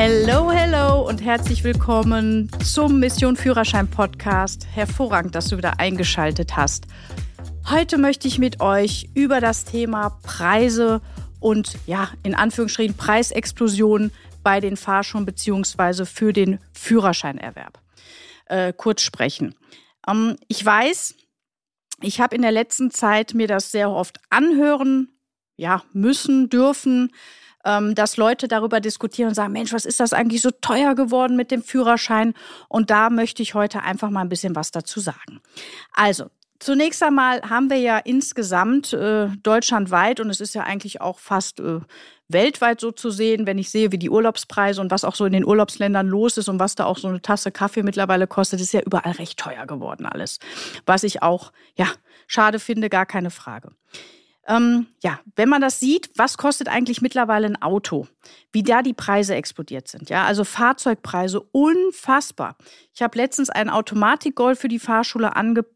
Hello, hello und herzlich willkommen zum Mission Führerschein Podcast. Hervorragend, dass du wieder eingeschaltet hast. Heute möchte ich mit euch über das Thema Preise und in Anführungsstrichen Preisexplosion bei den Fahrschulen bzw. für den Führerscheinerwerb kurz sprechen. Ich weiß, ich habe in der letzten Zeit mir das sehr oft anhören, müssen, dürfen, dass Leute darüber diskutieren und sagen, Mensch, was ist das eigentlich so teuer geworden mit dem Führerschein? Und da möchte ich heute einfach mal ein bisschen was dazu sagen. Also, zunächst einmal haben wir ja insgesamt deutschlandweit, und es ist ja eigentlich auch fast weltweit so zu sehen, wenn ich sehe, wie die Urlaubspreise und was auch so in den Urlaubsländern los ist und was da auch so eine Tasse Kaffee mittlerweile kostet, ist ja überall recht teuer geworden alles. Was ich auch, schade finde, gar keine Frage. Wenn man das sieht, was kostet eigentlich mittlerweile ein Auto? Wie da die Preise explodiert sind. Ja, also Fahrzeugpreise unfassbar. Ich habe letztens einen Automatik-Golf für die Fahrschule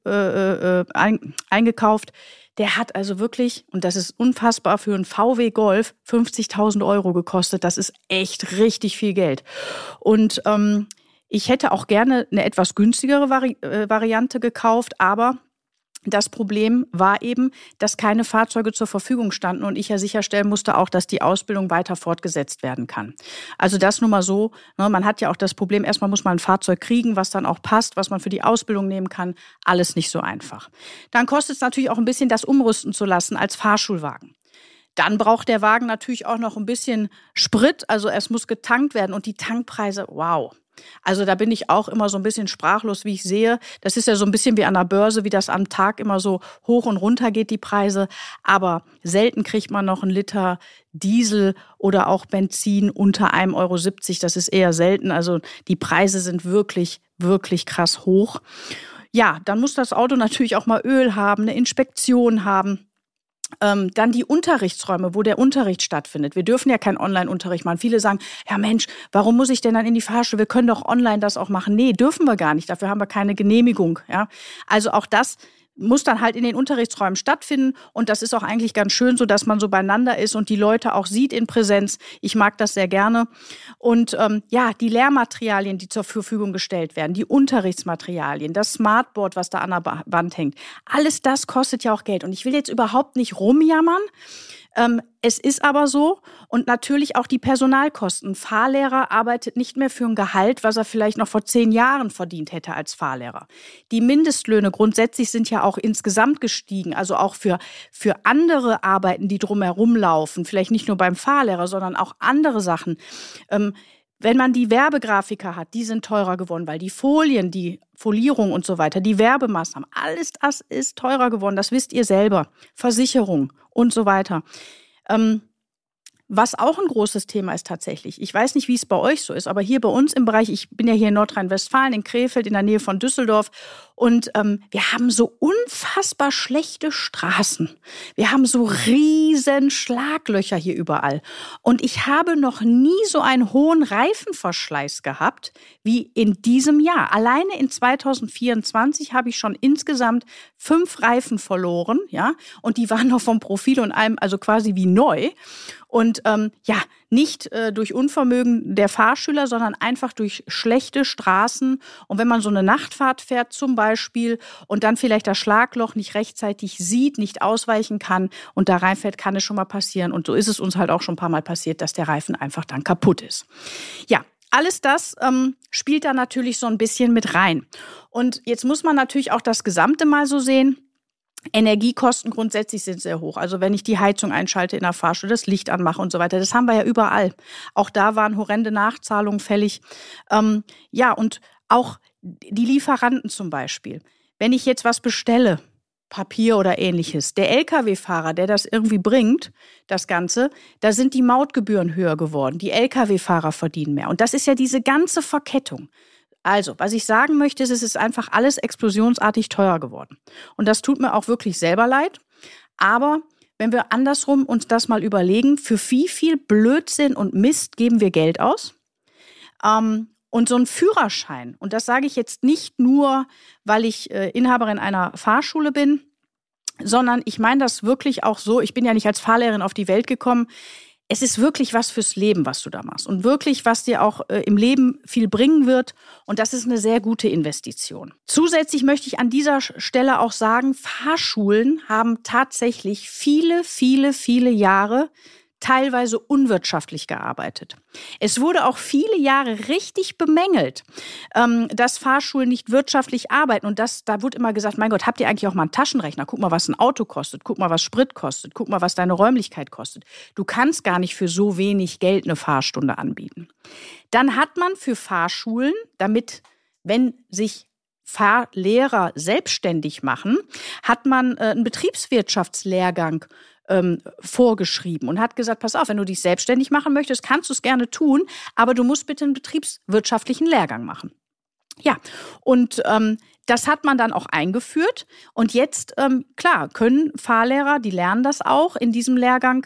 eingekauft. Der hat also wirklich, und das ist unfassbar, für einen VW Golf 50.000 Euro gekostet. Das ist echt richtig viel Geld. Und ich hätte auch gerne eine etwas günstigere Variante gekauft, aber das Problem war eben, dass keine Fahrzeuge zur Verfügung standen und ich ja sicherstellen musste auch, dass die Ausbildung weiter fortgesetzt werden kann. Also das nur mal so, man hat ja auch das Problem, erstmal muss man ein Fahrzeug kriegen, was dann auch passt, was man für die Ausbildung nehmen kann. Alles nicht so einfach. Dann kostet es natürlich auch ein bisschen, das umrüsten zu lassen als Fahrschulwagen. Dann braucht der Wagen natürlich auch noch ein bisschen Sprit, also es muss getankt werden und die Tankpreise, wow. Also da bin ich auch immer so ein bisschen sprachlos, wie ich sehe. Das ist ja so ein bisschen wie an der Börse, wie das am Tag immer so hoch und runter geht, die Preise. Aber selten kriegt man noch einen Liter Diesel oder auch Benzin unter 1,70 Euro. Das ist eher selten. Also die Preise sind wirklich, wirklich krass hoch. Ja, dann muss das Auto natürlich auch mal Öl haben, eine Inspektion haben. Dann die Unterrichtsräume, wo der Unterricht stattfindet. Wir dürfen ja keinen Online-Unterricht machen. Viele sagen, ja Mensch, warum muss ich denn dann in die Fahrschule? Wir können doch online das auch machen. Nee, dürfen wir gar nicht. Dafür haben wir keine Genehmigung. Ja? Also auch das muss dann halt in den Unterrichtsräumen stattfinden. Und das ist auch eigentlich ganz schön, so dass man so beieinander ist und die Leute auch sieht in Präsenz. Ich mag das sehr gerne. Und die Lehrmaterialien, die zur Verfügung gestellt werden, die Unterrichtsmaterialien, das Smartboard, was da an der Wand hängt, alles das kostet ja auch Geld. Und ich will jetzt überhaupt nicht rumjammern. Es ist aber so und natürlich auch die Personalkosten. Ein Fahrlehrer arbeitet nicht mehr für ein Gehalt, was er vielleicht noch vor 10 Jahren verdient hätte als Fahrlehrer. Die Mindestlöhne grundsätzlich sind ja auch insgesamt gestiegen, also auch für andere Arbeiten, die drumherum laufen, vielleicht nicht nur beim Fahrlehrer, sondern auch andere Sachen. Wenn man die Werbegrafiker hat, die sind teurer geworden, weil die Folien, die Folierung und so weiter, die Werbemaßnahmen, alles das ist teurer geworden, das wisst ihr selber. Versicherung und so weiter. Was auch ein großes Thema ist tatsächlich, ich weiß nicht, wie es bei euch so ist, aber hier bei uns im Bereich, ich bin ja hier in Nordrhein-Westfalen, in Krefeld, in der Nähe von Düsseldorf und wir haben so unfassbar schlechte Straßen. Wir haben so riesen Schlaglöcher hier überall und ich habe noch nie so einen hohen Reifenverschleiß gehabt wie in diesem Jahr. Alleine in 2024 habe ich schon insgesamt 5 Reifen verloren, ja, und die waren noch vom Profil und allem, also quasi wie neu. Und nicht durch Unvermögen der Fahrschüler, sondern einfach durch schlechte Straßen. Und wenn man so eine Nachtfahrt fährt zum Beispiel und dann vielleicht das Schlagloch nicht rechtzeitig sieht, nicht ausweichen kann und da reinfährt, kann es schon mal passieren. Und so ist es uns halt auch schon ein paar Mal passiert, dass der Reifen einfach dann kaputt ist. Ja, alles das spielt da natürlich so ein bisschen mit rein. Und jetzt muss man natürlich auch das Gesamte mal so sehen. Energiekosten grundsätzlich sind sehr hoch. Also wenn ich die Heizung einschalte in der Fahrschule, das Licht anmache und so weiter, das haben wir ja überall. Auch da waren horrende Nachzahlungen fällig. Und auch die Lieferanten zum Beispiel. Wenn ich jetzt was bestelle, Papier oder ähnliches, der Lkw-Fahrer, der das irgendwie bringt, das Ganze, da sind die Mautgebühren höher geworden. Die Lkw-Fahrer verdienen mehr. Und das ist ja diese ganze Verkettung. Also, was ich sagen möchte, ist, es ist einfach alles explosionsartig teuer geworden. Und das tut mir auch wirklich selber leid. Aber wenn wir andersrum uns das mal überlegen, für wie viel Blödsinn und Mist geben wir Geld aus? Und so ein Führerschein, und das sage ich jetzt nicht nur, weil ich Inhaberin einer Fahrschule bin, sondern ich meine das wirklich auch so, ich bin ja nicht als Fahrlehrerin auf die Welt gekommen. es ist wirklich was fürs Leben, was du da machst und wirklich, was dir auch im Leben viel bringen wird. Und das ist eine sehr gute Investition. Zusätzlich möchte ich an dieser Stelle auch sagen, Fahrschulen haben tatsächlich viele, viele, viele Jahre teilweise unwirtschaftlich gearbeitet. Es wurde auch viele Jahre richtig bemängelt, dass Fahrschulen nicht wirtschaftlich arbeiten. Und da wurde immer gesagt, mein Gott, habt ihr eigentlich auch mal einen Taschenrechner? Guck mal, was ein Auto kostet. Guck mal, was Sprit kostet. Guck mal, was deine Räumlichkeit kostet. Du kannst gar nicht für so wenig Geld eine Fahrstunde anbieten. Dann hat man für Fahrschulen, damit, wenn sich Fahrlehrer selbstständig machen, hat man einen Betriebswirtschaftslehrgang vorgeschrieben und hat gesagt, pass auf, wenn du dich selbstständig machen möchtest, kannst du es gerne tun, aber du musst bitte einen betriebswirtschaftlichen Lehrgang machen. Ja, und das hat man dann auch eingeführt. Und jetzt, klar, können Fahrlehrer, die lernen das auch, in diesem Lehrgang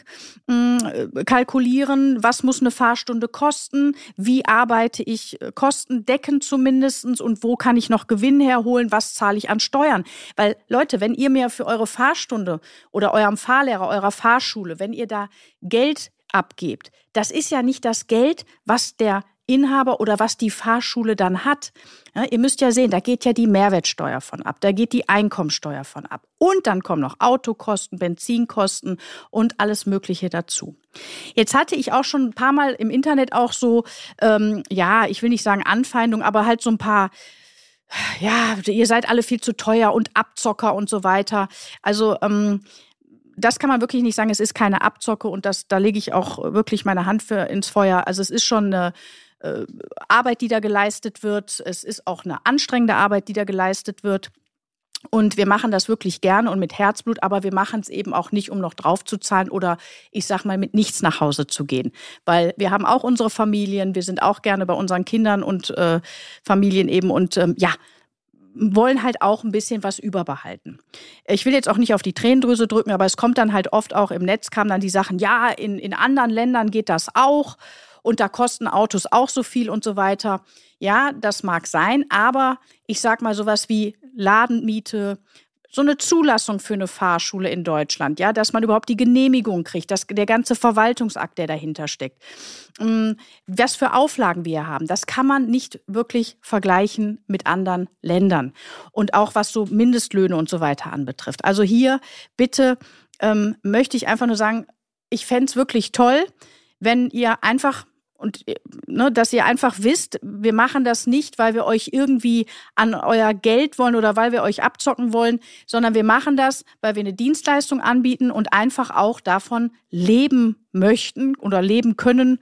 kalkulieren, was muss eine Fahrstunde kosten, wie arbeite ich kostendeckend zumindest und wo kann ich noch Gewinn herholen, was zahle ich an Steuern. Weil, Leute, wenn ihr mir für eure Fahrstunde oder eurem Fahrlehrer, eurer Fahrschule, wenn ihr da Geld abgebt, das ist ja nicht das Geld, was der Inhaber oder was die Fahrschule dann hat. Ja, ihr müsst ja sehen, da geht ja die Mehrwertsteuer von ab, da geht die Einkommensteuer von ab. Und dann kommen noch Autokosten, Benzinkosten und alles Mögliche dazu. Jetzt hatte ich auch schon ein paar Mal im Internet auch so, ich will nicht sagen Anfeindung, aber halt so ein paar, ja, ihr seid alle viel zu teuer und Abzocker und so weiter. Also, das kann man wirklich nicht sagen, es ist keine Abzocke und da lege ich auch wirklich meine Hand für ins Feuer. Also es ist schon eine Arbeit, die da geleistet wird. Es ist auch eine anstrengende Arbeit, die da geleistet wird. Und wir machen das wirklich gerne und mit Herzblut, aber wir machen es eben auch nicht, um noch draufzuzahlen oder ich sag mal mit nichts nach Hause zu gehen. Weil wir haben auch unsere Familien, wir sind auch gerne bei unseren Kindern und Familien eben und wollen halt auch ein bisschen was überbehalten. Ich will jetzt auch nicht auf die Tränendrüse drücken, aber es kommt dann halt oft auch im Netz, kamen dann die Sachen, ja, in anderen Ländern geht das auch und da kosten Autos auch so viel und so weiter. Ja, das mag sein, aber ich sag mal sowas wie Ladenmiete, so eine Zulassung für eine Fahrschule in Deutschland, ja, dass man überhaupt die Genehmigung kriegt, der ganze Verwaltungsakt, der dahinter steckt. Was für Auflagen wir haben, das kann man nicht wirklich vergleichen mit anderen Ländern. Und auch was so Mindestlöhne und so weiter anbetrifft. Also hier bitte möchte ich einfach nur sagen, ich fände es wirklich toll, wenn ihr einfach dass ihr einfach wisst, wir machen das nicht, weil wir euch irgendwie an euer Geld wollen oder weil wir euch abzocken wollen, sondern wir machen das, weil wir eine Dienstleistung anbieten und einfach auch davon leben möchten oder leben können,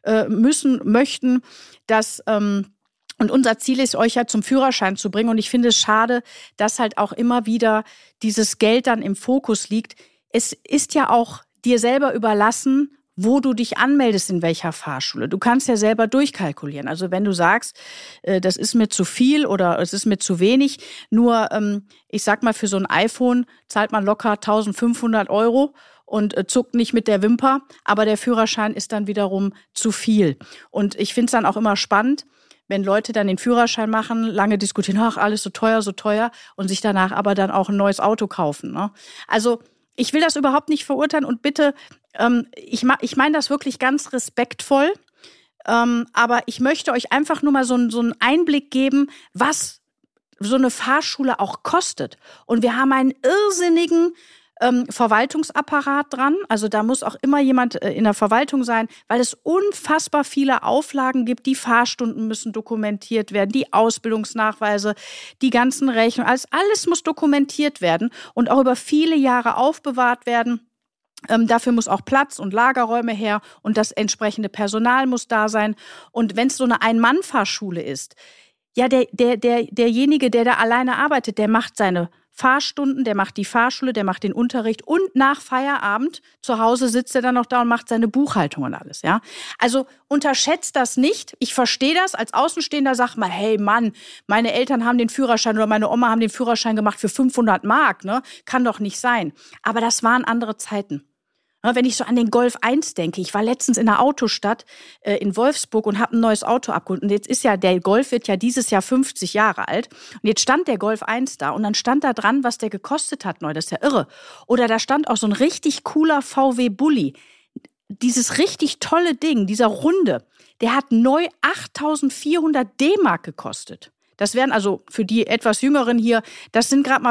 möchten, dass und unser Ziel ist, euch ja zum Führerschein zu bringen. Und ich finde es schade, dass halt auch immer wieder dieses Geld dann im Fokus liegt. Es ist ja auch dir selber überlassen, wo du dich anmeldest, in welcher Fahrschule. Du kannst ja selber durchkalkulieren. Also wenn du sagst, das ist mir zu viel oder es ist mir zu wenig, nur ich sag mal, für so ein iPhone zahlt man locker 1.500 € und zuckt nicht mit der Wimper, aber der Führerschein ist dann wiederum zu viel. Und ich finde es dann auch immer spannend, wenn Leute dann den Führerschein machen, lange diskutieren, ach, alles so teuer und sich danach aber dann auch ein neues Auto kaufen. Ne? Also ich will das überhaupt nicht verurteilen und bitte, ich meine das wirklich ganz respektvoll, aber ich möchte euch einfach nur mal so einen Einblick geben, was so eine Fahrschule auch kostet. Und wir haben einen irrsinnigen Verwaltungsapparat dran. Also da muss auch immer jemand in der Verwaltung sein, weil es unfassbar viele Auflagen gibt. Die Fahrstunden müssen dokumentiert werden, die Ausbildungsnachweise, die ganzen Rechnungen. Alles muss dokumentiert werden und auch über viele Jahre aufbewahrt werden. Dafür muss auch Platz und Lagerräume her und das entsprechende Personal muss da sein. Und wenn es so eine Ein-Mann-Fahrschule ist, ja, derjenige, der da alleine arbeitet, der macht seine Fahrstunden, der macht die Fahrschule, der macht den Unterricht und nach Feierabend zu Hause sitzt er dann noch da und macht seine Buchhaltung und alles, ja. Also unterschätzt das nicht. Ich verstehe das als Außenstehender, sag mal, hey Mann, meine Eltern haben den Führerschein oder meine Oma haben den Führerschein gemacht für 500 Mark, ne? Kann doch nicht sein. Aber das waren andere Zeiten. Wenn ich so an den Golf 1 denke, ich war letztens in der Autostadt in Wolfsburg und habe ein neues Auto abgeholt. Und jetzt der Golf wird ja dieses Jahr 50 Jahre alt. Und jetzt stand der Golf 1 da und dann stand da dran, was der gekostet hat neu. Das ist ja irre. Oder da stand auch so ein richtig cooler VW Bulli. dieses richtig tolle Ding, dieser Runde, der hat neu 8.400 D-Mark gekostet. Das wären also für die etwas Jüngeren hier, das sind gerade mal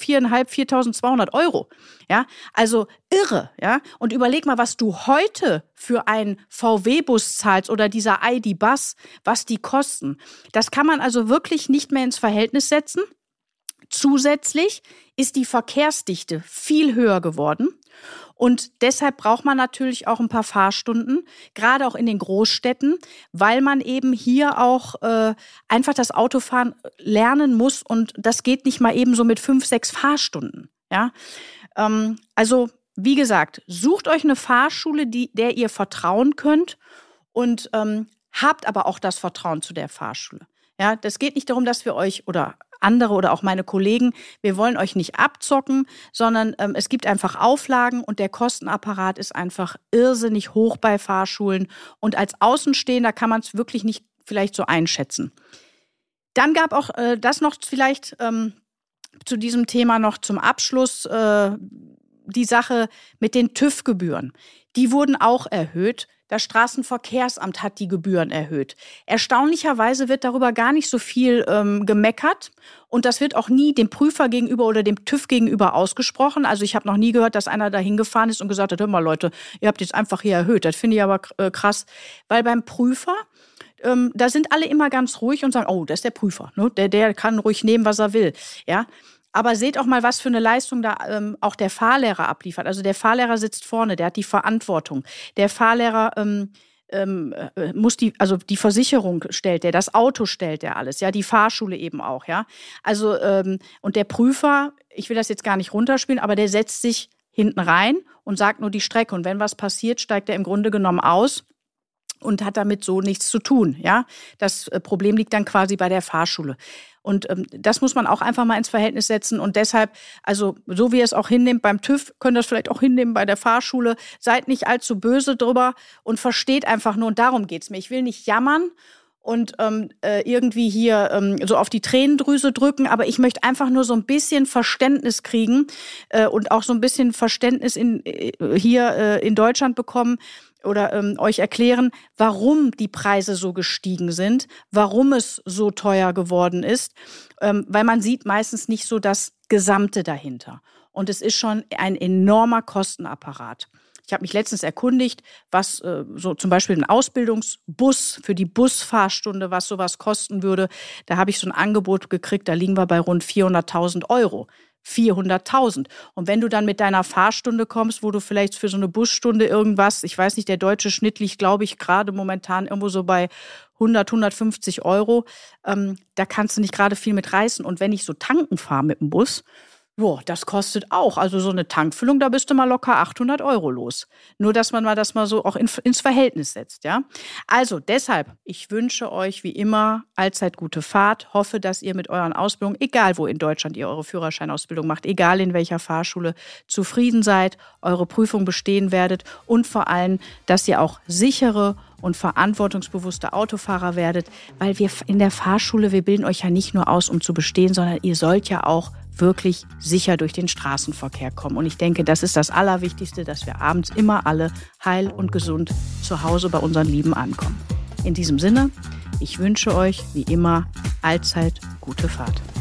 4.200 Euro. Ja, also irre. Ja, und überleg mal, was du heute für einen VW-Bus zahlst oder dieser ID.Buzz, was die kosten. Das kann man also wirklich nicht mehr ins Verhältnis setzen. Zusätzlich ist die Verkehrsdichte viel höher geworden. Und deshalb braucht man natürlich auch ein paar Fahrstunden, gerade auch in den Großstädten, weil man eben hier auch einfach das Autofahren lernen muss. Und das geht nicht mal eben so mit 5, 6 Fahrstunden. Ja? Also wie gesagt, sucht euch eine Fahrschule, der ihr vertrauen könnt und habt aber auch das Vertrauen zu der Fahrschule. Ja, das geht nicht darum, dass wir euch oder andere oder auch meine Kollegen, wir wollen euch nicht abzocken, sondern es gibt einfach Auflagen und der Kostenapparat ist einfach irrsinnig hoch bei Fahrschulen. Und als Außenstehender kann man es wirklich nicht vielleicht so einschätzen. Dann gab auch das noch vielleicht zu diesem Thema noch zum Abschluss die Sache mit den TÜV-Gebühren. Die wurden auch erhöht. Das Straßenverkehrsamt hat die Gebühren erhöht. Erstaunlicherweise wird darüber gar nicht so viel gemeckert und das wird auch nie dem Prüfer gegenüber oder dem TÜV gegenüber ausgesprochen. Also ich habe noch nie gehört, dass einer da hingefahren ist und gesagt hat, hör mal Leute, ihr habt jetzt einfach hier erhöht. Das finde ich aber krass, weil beim Prüfer, da sind alle immer ganz ruhig und sagen, oh, das ist der Prüfer, ne? Der kann ruhig nehmen, was er will. Ja. Aber seht auch mal, was für eine Leistung da auch der Fahrlehrer abliefert. Also der Fahrlehrer sitzt vorne, der hat die Verantwortung. Der Fahrlehrer muss die Versicherung stellt der, das Auto stellt der alles, ja, die Fahrschule eben auch, ja. Also und der Prüfer, ich will das jetzt gar nicht runterspielen, aber der setzt sich hinten rein und sagt nur die Strecke. Und wenn was passiert, steigt er im Grunde genommen aus und hat damit so nichts zu tun, ja. Das Problem liegt dann quasi bei der Fahrschule. Und das muss man auch einfach mal ins Verhältnis setzen. Und deshalb, also so wie ihr es auch hinnehmt beim TÜV, könnt ihr es vielleicht auch hinnehmen bei der Fahrschule. Seid nicht allzu böse drüber und versteht einfach nur. Und darum geht's mir. Ich will nicht jammern und irgendwie hier so auf die Tränendrüse drücken. Aber ich möchte einfach nur so ein bisschen Verständnis kriegen und auch so ein bisschen Verständnis hier in Deutschland bekommen. Oder euch erklären, warum die Preise so gestiegen sind, warum es so teuer geworden ist, weil man sieht meistens nicht so das Gesamte dahinter. Und es ist schon ein enormer Kostenapparat. Ich habe mich letztens erkundigt, was so zum Beispiel ein Ausbildungsbus für die Busfahrstunde, was sowas kosten würde. Da habe ich so ein Angebot gekriegt, da liegen wir bei rund 400.000 Euro. 400.000. Und wenn du dann mit deiner Fahrstunde kommst, wo du vielleicht für so eine Busstunde irgendwas, ich weiß nicht, der deutsche Schnitt liegt, glaube ich, gerade momentan irgendwo so bei 100, 150 Euro, da kannst du nicht gerade viel mit reißen. Und wenn ich so tanken fahre mit dem Bus, boah, das kostet auch. Also so eine Tankfüllung, da bist du mal locker 800 Euro los. Nur, dass man mal das mal so auch ins Verhältnis setzt, ja. Also deshalb, ich wünsche euch wie immer allzeit gute Fahrt. Hoffe, dass ihr mit euren Ausbildungen, egal wo in Deutschland ihr eure Führerscheinausbildung macht, egal in welcher Fahrschule, zufrieden seid, eure Prüfung bestehen werdet und vor allem, dass ihr auch sichere und verantwortungsbewusste Autofahrer werdet, weil wir in der Fahrschule, wir bilden euch ja nicht nur aus, um zu bestehen, sondern ihr sollt ja auch wirklich sicher durch den Straßenverkehr kommen. Und ich denke, das ist das Allerwichtigste, dass wir abends immer alle heil und gesund zu Hause bei unseren Lieben ankommen. In diesem Sinne, ich wünsche euch wie immer allzeit gute Fahrt.